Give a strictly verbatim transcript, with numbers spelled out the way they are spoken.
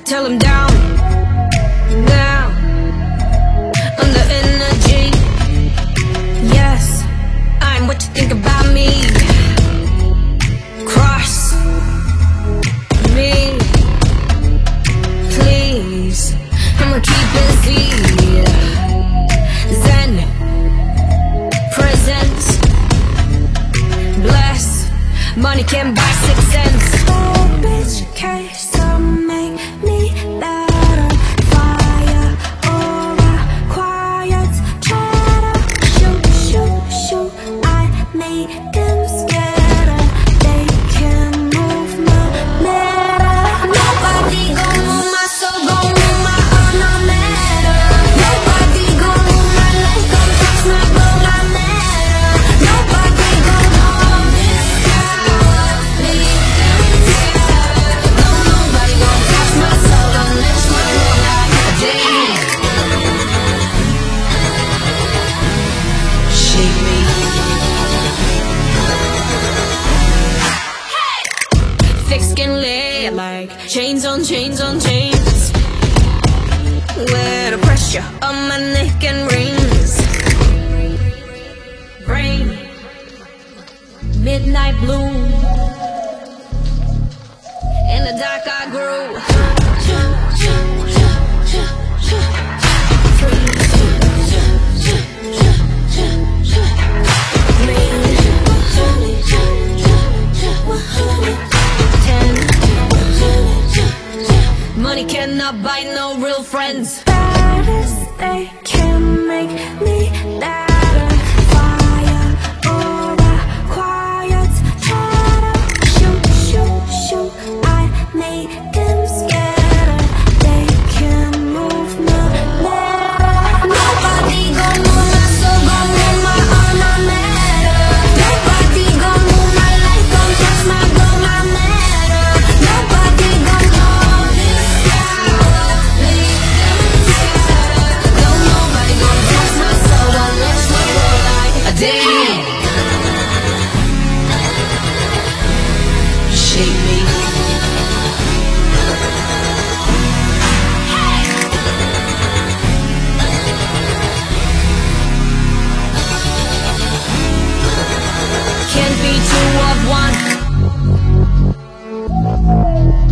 Tell him down, down, under energy. Yes, I'm what you think about me. Cross me, please. I'ma keep busy. Zen, present, bless. Money can buy six cents. Oh, bitch, case to make me better. Fire aura, quiet chatter. Shoot, shoot, shoot. I make them scatter. They can move my matter. Nobody gon' move my soul, gon' move my honor matter. Nobody gon' move my life, gon' touch my bone, I matter. Nobody gon' hold this power, leave them scattered. No, nobody gon' touch my soul unless my Lord like a day. Shake me. Thick skin lay like chains on chains on chains. Where the pressure on my neck and rings. Brain, midnight blue. In the dark I grew. Money cannot buy no real friends. Baddest, they can make me better. Fire aura, quiet chatter. Shoot, shoot, shoot. I make them scatter. They can move my matter. Nobody gon' move my soul, gon' move my honor matter. Nobody gon' move my life, gon' touch my bone, I matter. Nobody gon' hold this power, leave them scattered. No, nobody gon' touch my soul unless my Lord like a day. Shake me. Can't be two of one.